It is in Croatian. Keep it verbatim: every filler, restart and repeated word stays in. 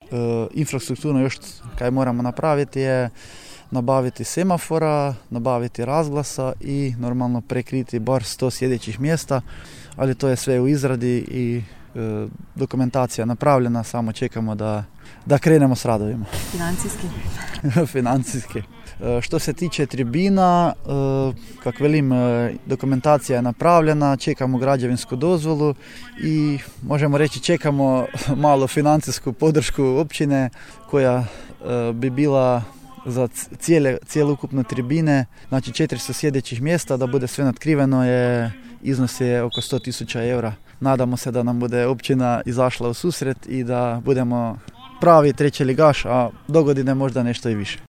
infrastrukturno još kaj moramo napraviti je nabaviti semafora, nabaviti razglasa i normalno prekriti bar sto sjedećih mjesta, ali to je sve u izradi i e, dokumentacija napravljena, samo čekamo da, da krenemo s radovima. Financijski? Financijski. E, što se tiče tribina, e, kak velim, e, dokumentacija je napravljena, čekamo građevinsku dozvolu i možemo reći čekamo malo financijsku podršku općine koja e, bi bila za cijele, cijelokupne tribine, znači četiristo sjedećih mjesta, da bude sve natkriveno, je, iznos je oko sto tisuća eura. Nadamo se da nam bude općina izašla u susret i da budemo pravi treći ligaš, a dogodine možda nešto i više.